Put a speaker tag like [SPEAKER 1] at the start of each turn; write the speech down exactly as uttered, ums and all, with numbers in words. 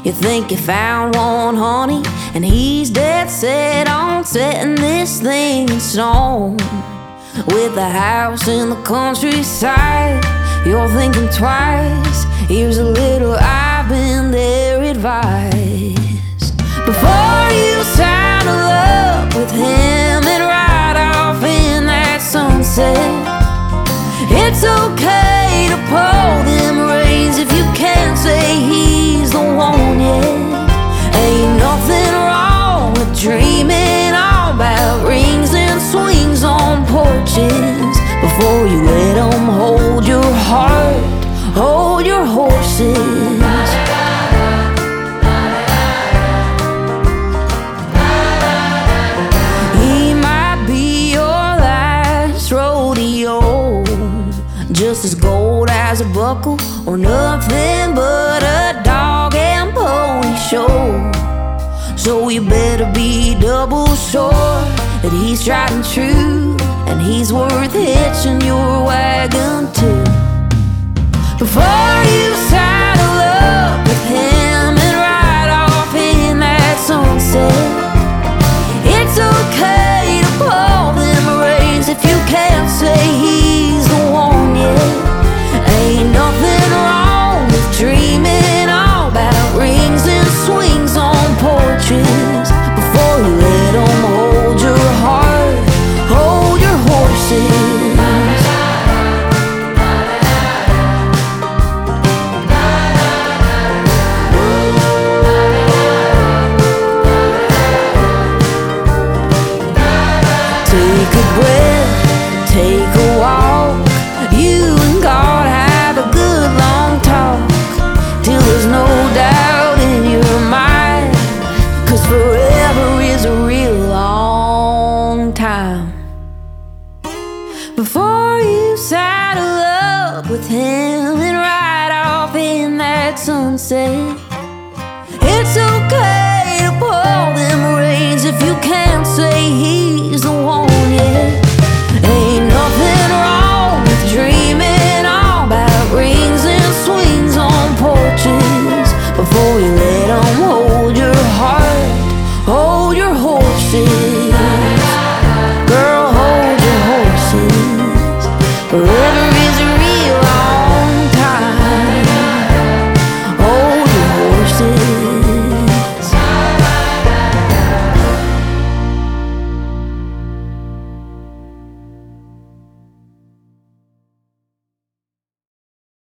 [SPEAKER 1] You think you found one, honey, and he's dead set on setting this thing in stone. With a house in the countryside, you're thinking twice. Here's a little I've been there advice. Before you saddle up with him and ride off in that sunset, it's okay to pull them reins if you can't say he's the one yet. Ain't nothing wrong with dreaming all about rings and swings on porches. Before you let them hold your heart, hold your horses. He might be your last rodeo, just as gold as a buckle, or nothing but a dog and pony show. So you better be double sure that he's tried and true, and he's worth hitching your wagon to. Before you